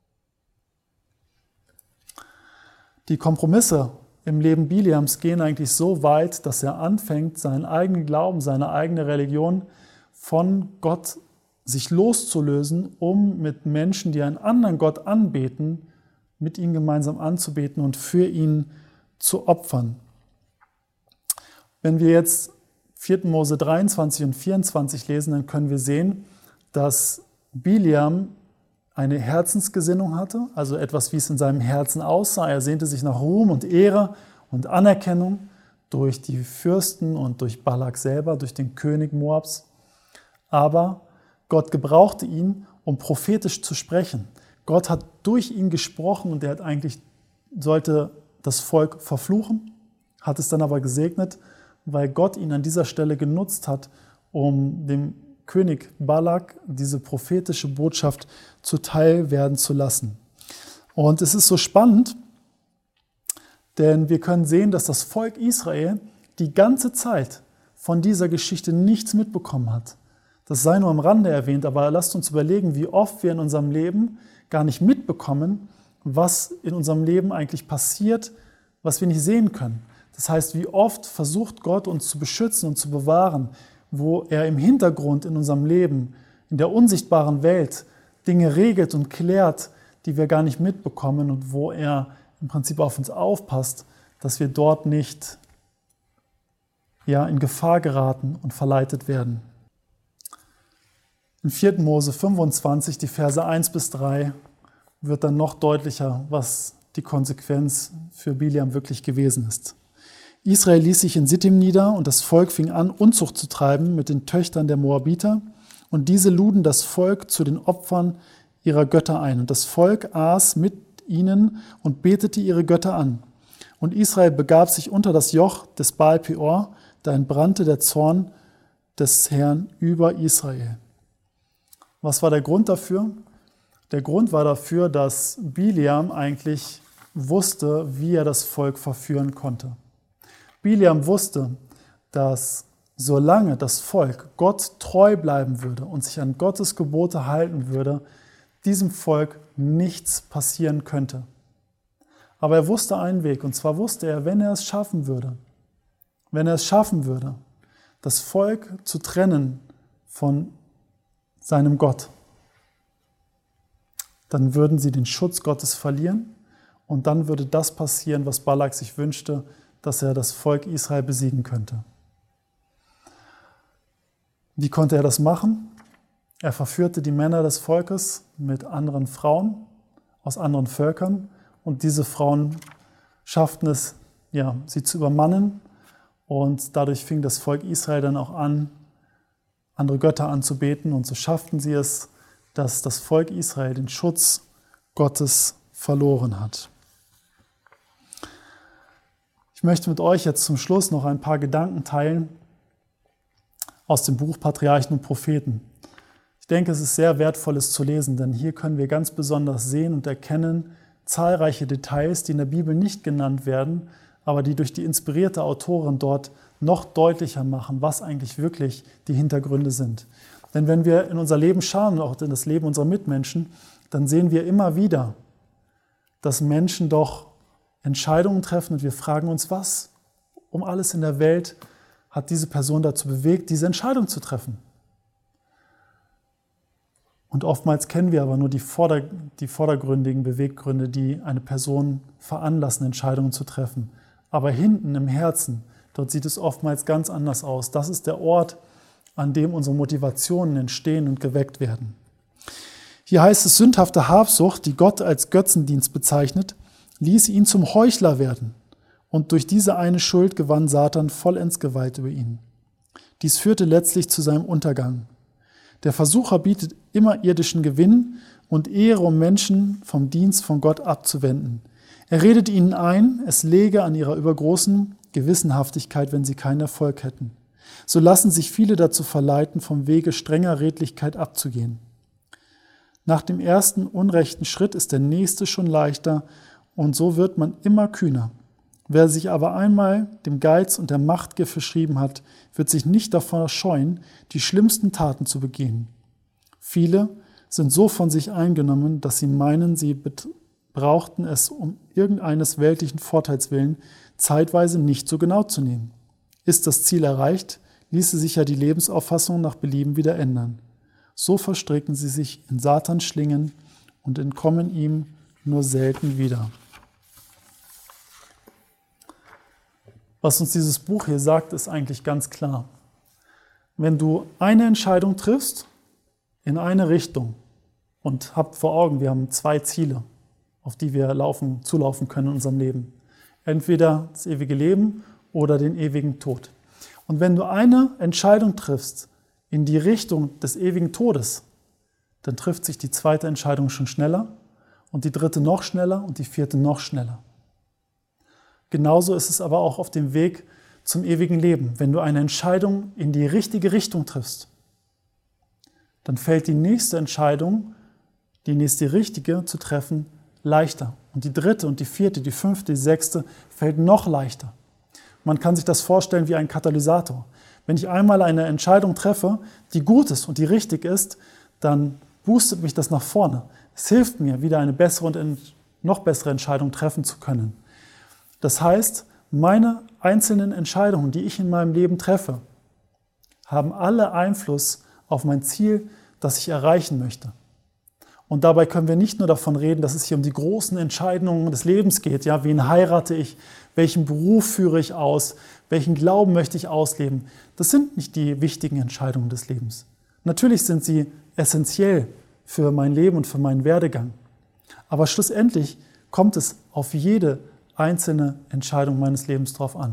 Die Kompromisse im Leben Biliams gehen eigentlich so weit, dass er anfängt, seinen eigenen Glauben, seine eigene Religion von Gott sich loszulösen, um mit Menschen, die einen anderen Gott anbeten, mit ihnen gemeinsam anzubeten und für ihn zu opfern. Wenn wir jetzt vierter Mose dreiundzwanzig und vierundzwanzig lesen, dann können wir sehen, dass Biliam eine Herzensgesinnung hatte, also etwas, wie es in seinem Herzen aussah. Er sehnte sich nach Ruhm und Ehre und Anerkennung durch die Fürsten und durch Balak selber, durch den König Moabs. Aber Gott gebrauchte ihn, um prophetisch zu sprechen. Gott hat durch ihn gesprochen und er hat eigentlich, sollte das Volk verfluchen, hat es dann aber gesegnet, weil Gott ihn an dieser Stelle genutzt hat, um dem König Balak diese prophetische Botschaft zuteil werden zu lassen. Und es ist so spannend, denn wir können sehen, dass das Volk Israel die ganze Zeit von dieser Geschichte nichts mitbekommen hat. Das sei nur am Rande erwähnt, aber lasst uns überlegen, wie oft wir in unserem Leben gar nicht mitbekommen, was in unserem Leben eigentlich passiert, was wir nicht sehen können. Das heißt, wie oft versucht Gott uns zu beschützen und zu bewahren, wo er im Hintergrund in unserem Leben, in der unsichtbaren Welt Dinge regelt und klärt, die wir gar nicht mitbekommen und wo er im Prinzip auf uns aufpasst, dass wir dort nicht ja, in Gefahr geraten und verleitet werden. In vierter Mose fünfundzwanzig, die Verse eins bis drei, wird dann noch deutlicher, was die Konsequenz für Biliam wirklich gewesen ist. Israel ließ sich in Sittim nieder und das Volk fing an, Unzucht zu treiben mit den Töchtern der Moabiter. Und diese luden das Volk zu den Opfern ihrer Götter ein. Und das Volk aß mit ihnen und betete ihre Götter an. Und Israel begab sich unter das Joch des Baal Peor, da entbrannte der Zorn des Herrn über Israel. Was war der Grund dafür? Der Grund war dafür, dass Biliam eigentlich wusste, wie er das Volk verführen konnte. Biliam wusste, dass solange das Volk Gott treu bleiben würde und sich an Gottes Gebote halten würde, diesem Volk nichts passieren könnte. Aber er wusste einen Weg, und zwar wusste er, wenn er es schaffen würde, wenn er es schaffen würde, das Volk zu trennen von seinem Gott, dann würden sie den Schutz Gottes verlieren und dann würde das passieren, was Balak sich wünschte, dass er das Volk Israel besiegen könnte. Wie konnte er das machen? Er verführte die Männer des Volkes mit anderen Frauen aus anderen Völkern und diese Frauen schafften es, ja, sie zu übermannen und dadurch fing das Volk Israel dann auch an, andere Götter anzubeten und so schafften sie es, dass das Volk Israel den Schutz Gottes verloren hat. Ich möchte mit euch jetzt zum Schluss noch ein paar Gedanken teilen aus dem Buch Patriarchen und Propheten. Ich denke, es ist sehr wertvoll, es zu lesen, denn hier können wir ganz besonders sehen und erkennen zahlreiche Details, die in der Bibel nicht genannt werden, aber die durch die inspirierte Autorin dort noch deutlicher machen, was eigentlich wirklich die Hintergründe sind. Denn wenn wir in unser Leben schauen, auch in das Leben unserer Mitmenschen, dann sehen wir immer wieder, dass Menschen doch Entscheidungen treffen und wir fragen uns, was um alles in der Welt hat diese Person dazu bewegt, diese Entscheidung zu treffen. Und oftmals kennen wir aber nur die, vorder, die vordergründigen Beweggründe, die eine Person veranlassen, Entscheidungen zu treffen. Aber hinten im Herzen, dort sieht es oftmals ganz anders aus. Das ist der Ort, an dem unsere Motivationen entstehen und geweckt werden. Hier heißt es, sündhafte Habsucht, die Gott als Götzendienst bezeichnet, ließ ihn zum Heuchler werden. Und durch diese eine Schuld gewann Satan vollends Gewalt über ihn. Dies führte letztlich zu seinem Untergang. Der Versucher bietet immer irdischen Gewinn und Ehre, um Menschen vom Dienst von Gott abzuwenden. Er redet ihnen ein, es läge an ihrer übergroßen Gewissenhaftigkeit, wenn sie keinen Erfolg hätten. So lassen sich viele dazu verleiten, vom Wege strenger Redlichkeit abzugehen. Nach dem ersten unrechten Schritt ist der nächste schon leichter und so wird man immer kühner. Wer sich aber einmal dem Geiz und der Machtgier verschrieben hat, wird sich nicht davor scheuen, die schlimmsten Taten zu begehen. Viele sind so von sich eingenommen, dass sie meinen, sie brauchten es um irgendeines weltlichen Vorteils willen, zeitweise nicht so genau zu nehmen. Ist das Ziel erreicht, ließe sich ja die Lebensauffassung nach Belieben wieder ändern. So verstricken sie sich in Satans Schlingen und entkommen ihm nur selten wieder. Was uns dieses Buch hier sagt, ist eigentlich ganz klar. Wenn du eine Entscheidung triffst in eine Richtung und habt vor Augen, wir haben zwei Ziele, auf die wir laufen, zulaufen können in unserem Leben. Entweder das ewige Leben oder den ewigen Tod. Und wenn du eine Entscheidung triffst in die Richtung des ewigen Todes, dann trifft sich die zweite Entscheidung schon schneller und die dritte noch schneller und die vierte noch schneller. Genauso ist es aber auch auf dem Weg zum ewigen Leben. Wenn du eine Entscheidung in die richtige Richtung triffst, dann fällt die nächste Entscheidung, die nächste richtige zu treffen, leichter. Und die dritte und die vierte, die fünfte, die sechste fällt noch leichter. Man kann sich das vorstellen wie ein Katalysator. Wenn ich einmal eine Entscheidung treffe, die gut ist und die richtig ist, dann boostet mich das nach vorne. Es hilft mir, wieder eine bessere und noch bessere Entscheidung treffen zu können. Das heißt, meine einzelnen Entscheidungen, die ich in meinem Leben treffe, haben alle Einfluss auf mein Ziel, das ich erreichen möchte. Und dabei können wir nicht nur davon reden, dass es hier um die großen Entscheidungen des Lebens geht. Ja, wen heirate ich? Welchen Beruf führe ich aus? Welchen Glauben möchte ich ausleben? Das sind nicht die wichtigen Entscheidungen des Lebens. Natürlich sind sie essentiell für mein Leben und für meinen Werdegang. Aber schlussendlich kommt es auf jede einzelne Entscheidung meines Lebens drauf an.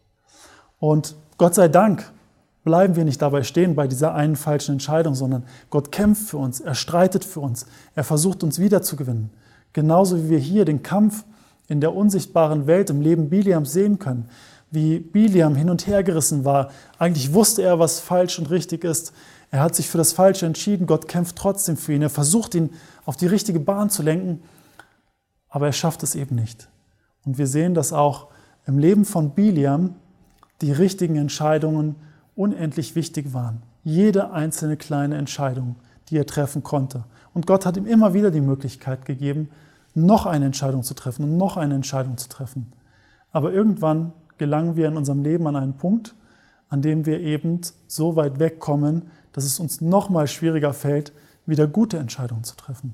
Und Gott sei Dank bleiben wir nicht dabei stehen bei dieser einen falschen Entscheidung, sondern Gott kämpft für uns, er streitet für uns, er versucht uns wiederzugewinnen. Genauso wie wir hier den Kampf in der unsichtbaren Welt im Leben Biliams sehen können, wie Biliam hin und her gerissen war. Eigentlich wusste er, was falsch und richtig ist. Er hat sich für das Falsche entschieden, Gott kämpft trotzdem für ihn. Er versucht, ihn auf die richtige Bahn zu lenken, aber er schafft es eben nicht. Und wir sehen, dass auch im Leben von Biliam die richtigen Entscheidungen unendlich wichtig waren. Jede einzelne kleine Entscheidung, die er treffen konnte. Und Gott hat ihm immer wieder die Möglichkeit gegeben, noch eine Entscheidung zu treffen und noch eine Entscheidung zu treffen. Aber irgendwann gelangen wir in unserem Leben an einen Punkt, an dem wir eben so weit wegkommen, dass es uns noch mal schwieriger fällt, wieder gute Entscheidungen zu treffen.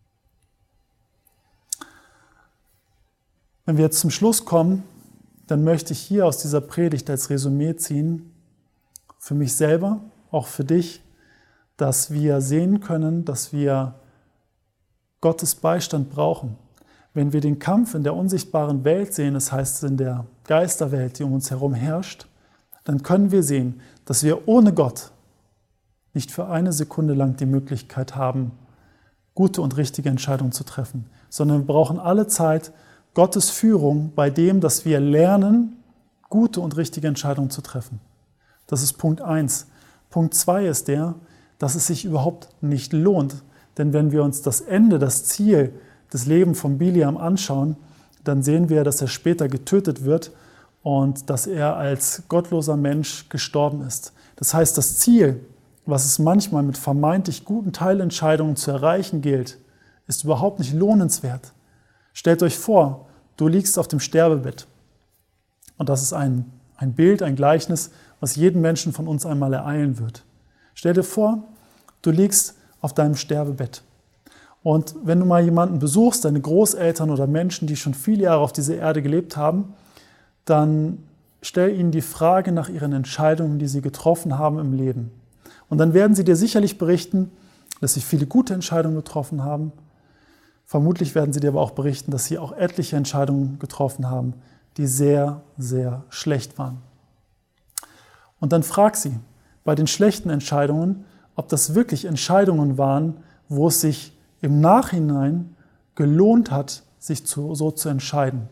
Wenn wir jetzt zum Schluss kommen, dann möchte ich hier aus dieser Predigt als Resümee ziehen, für mich selber, auch für dich, dass wir sehen können, dass wir Gottes Beistand brauchen. Wenn wir den Kampf in der unsichtbaren Welt sehen, das heißt in der Geisterwelt, die um uns herum herrscht, dann können wir sehen, dass wir ohne Gott nicht für eine Sekunde lang die Möglichkeit haben, gute und richtige Entscheidungen zu treffen, sondern wir brauchen alle Zeit Gottes Führung bei dem, dass wir lernen, gute und richtige Entscheidungen zu treffen. Das ist Punkt eins. Punkt zwei ist der, dass es sich überhaupt nicht lohnt. Denn wenn wir uns das Ende, das Ziel des Lebens von Biliam anschauen, dann sehen wir, dass er später getötet wird und dass er als gottloser Mensch gestorben ist. Das heißt, das Ziel, was es manchmal mit vermeintlich guten Teilentscheidungen zu erreichen gilt, ist überhaupt nicht lohnenswert. Stellt euch vor, du liegst auf dem Sterbebett. Und das ist ein, ein Bild, ein Gleichnis, was jeden Menschen von uns einmal ereilen wird. Stell dir vor, du liegst auf deinem Sterbebett. Und wenn du mal jemanden besuchst, deine Großeltern oder Menschen, die schon viele Jahre auf dieser Erde gelebt haben, dann stell ihnen die Frage nach ihren Entscheidungen, die sie getroffen haben im Leben. Und dann werden sie dir sicherlich berichten, dass sie viele gute Entscheidungen getroffen haben. Vermutlich werden sie dir aber auch berichten, dass sie auch etliche Entscheidungen getroffen haben, die sehr, sehr schlecht waren. Und dann frag sie bei den schlechten Entscheidungen, ob das wirklich Entscheidungen waren, wo es sich im Nachhinein gelohnt hat, sich zu, so zu entscheiden.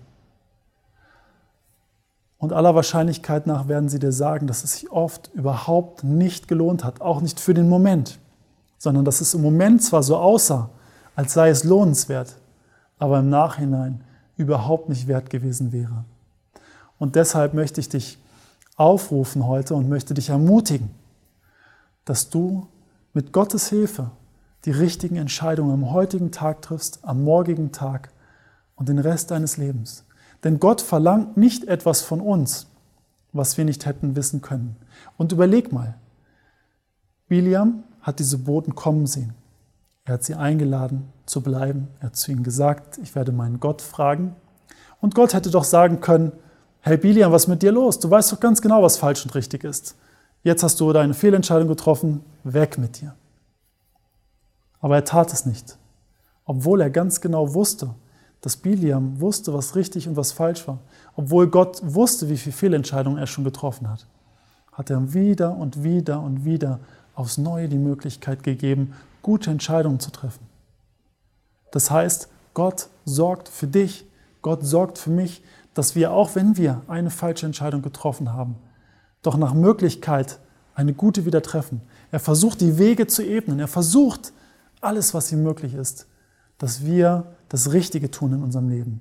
Und aller Wahrscheinlichkeit nach werden sie dir sagen, dass es sich oft überhaupt nicht gelohnt hat, auch nicht für den Moment, sondern dass es im Moment zwar so aussah, als sei es lohnenswert, aber im Nachhinein überhaupt nicht wert gewesen wäre. Und deshalb möchte ich dich aufrufen heute und möchte dich ermutigen, dass du mit Gottes Hilfe die richtigen Entscheidungen am heutigen Tag triffst, am morgigen Tag und den Rest deines Lebens. Denn Gott verlangt nicht etwas von uns, was wir nicht hätten wissen können. Und überleg mal, Biliam hat diese Boten kommen sehen. Er hat sie eingeladen zu bleiben. Er hat zu ihnen gesagt, ich werde meinen Gott fragen. Und Gott hätte doch sagen können, hey Biliam, was ist mit dir los? Du weißt doch ganz genau, was falsch und richtig ist. Jetzt hast du deine Fehlentscheidung getroffen, weg mit dir. Aber er tat es nicht, obwohl er ganz genau wusste, dass Biliam wusste, was richtig und was falsch war. Obwohl Gott wusste, wie viele Fehlentscheidungen er schon getroffen hat, hat er ihm wieder und wieder und wieder aufs Neue die Möglichkeit gegeben, gute Entscheidungen zu treffen. Das heißt, Gott sorgt für dich, Gott sorgt für mich, dass wir, auch wenn wir eine falsche Entscheidung getroffen haben, doch nach Möglichkeit eine gute wieder treffen. Er versucht, die Wege zu ebnen. Er versucht, alles, was ihm möglich ist, dass wir das Richtige tun in unserem Leben.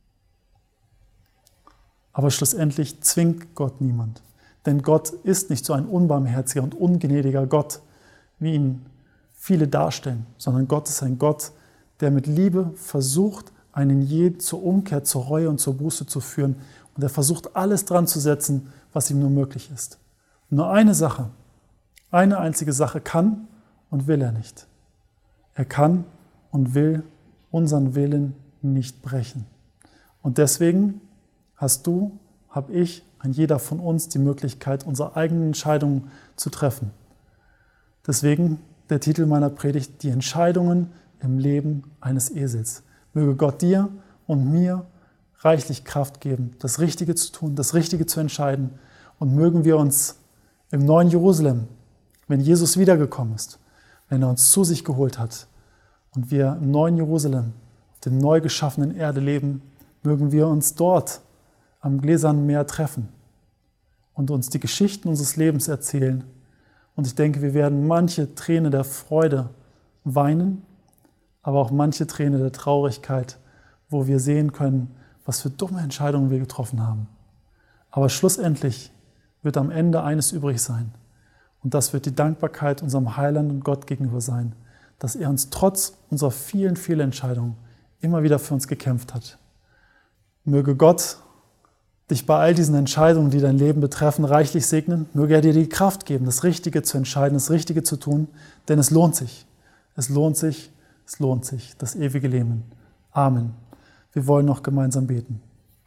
Aber schlussendlich zwingt Gott niemand. Denn Gott ist nicht so ein unbarmherziger und ungnädiger Gott, wie ihn viele darstellen, sondern Gott ist ein Gott, der mit Liebe versucht, einen jeden zur Umkehr, zur Reue und zur Buße zu führen. Und er versucht, alles dran zu setzen, was ihm nur möglich ist. Nur eine Sache, eine einzige Sache kann und will er nicht. Er kann und will unseren Willen nicht brechen. Und deswegen hast du, habe ich, ein jeder von uns die Möglichkeit, unsere eigenen Entscheidungen zu treffen. Deswegen der Titel meiner Predigt, die Entscheidungen im Leben eines Esels. Möge Gott dir und mir reichlich Kraft geben, das Richtige zu tun, das Richtige zu entscheiden. Und mögen wir uns im neuen Jerusalem, wenn Jesus wiedergekommen ist, wenn er uns zu sich geholt hat und wir im neuen Jerusalem, auf dem neu geschaffenen Erde leben, mögen wir uns dort am gläsernen Meer treffen und uns die Geschichten unseres Lebens erzählen. Und ich denke, wir werden manche Träne der Freude weinen, aber auch manche Träne der Traurigkeit, wo wir sehen können, was für dumme Entscheidungen wir getroffen haben. Aber schlussendlich wird am Ende eines übrig sein. Und das wird die Dankbarkeit unserem Heiland und Gott gegenüber sein, dass er uns trotz unserer vielen Fehlentscheidungen immer wieder für uns gekämpft hat. Möge Gott dich bei all diesen Entscheidungen, die dein Leben betreffen, reichlich segnen. Möge er dir die Kraft geben, das Richtige zu entscheiden, das Richtige zu tun, denn es lohnt sich. Es lohnt sich, es lohnt sich, das ewige Leben. Amen. Wir wollen noch gemeinsam beten.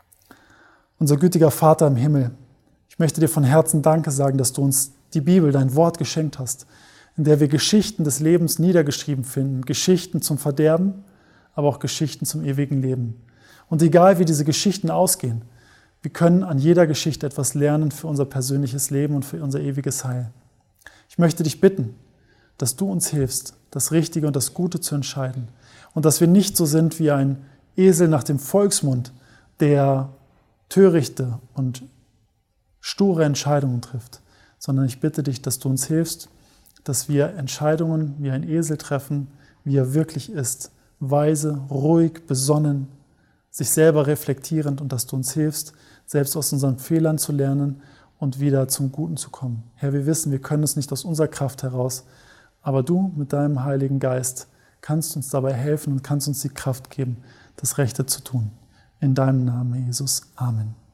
Unser gütiger Vater im Himmel, ich möchte dir von Herzen Danke sagen, dass du uns die Bibel, dein Wort geschenkt hast, in der wir Geschichten des Lebens niedergeschrieben finden, Geschichten zum Verderben, aber auch Geschichten zum ewigen Leben. Und egal wie diese Geschichten ausgehen, wir können an jeder Geschichte etwas lernen für unser persönliches Leben und für unser ewiges Heil. Ich möchte dich bitten, dass du uns hilfst, das Richtige und das Gute zu entscheiden und dass wir nicht so sind wie ein Esel nach dem Volksmund, der törichte und sture Entscheidungen trifft, sondern ich bitte dich, dass du uns hilfst, dass wir Entscheidungen wie ein Esel treffen, wie er wirklich ist, weise, ruhig, besonnen, sich selber reflektierend und dass du uns hilfst, selbst aus unseren Fehlern zu lernen und wieder zum Guten zu kommen. Herr, wir wissen, wir können es nicht aus unserer Kraft heraus, aber du mit deinem Heiligen Geist kannst uns dabei helfen und kannst uns die Kraft geben, das Rechte zu tun. In deinem Namen, Jesus. Amen.